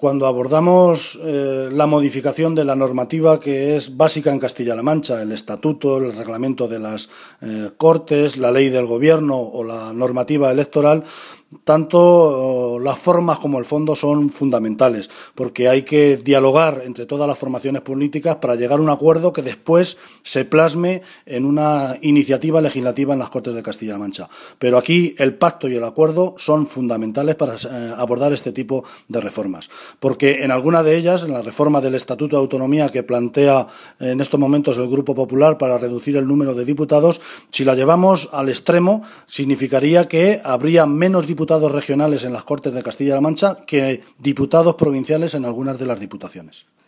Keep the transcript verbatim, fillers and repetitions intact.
cuando abordamos eh, la modificación de la normativa que es básica en Castilla-La Mancha, el estatuto, el reglamento de las eh, Cortes, la ley del Gobierno o la normativa electoral, tanto las formas como el fondo son fundamentales, porque hay que dialogar entre todas las formaciones políticas para llegar a un acuerdo que después se plasme en una iniciativa legislativa en las Cortes de Castilla-La Mancha. Pero aquí el pacto y el acuerdo son fundamentales para eh, abordar este tipo de reformas, porque en alguna de ellas, en la reforma del Estatuto de Autonomía que plantea en estos momentos el Grupo Popular para reducir el número de diputados, si la llevamos al extremo, significaría que habría menos diputados diputados regionales en las Cortes de Castilla-La Mancha que diputados provinciales en algunas de las diputaciones.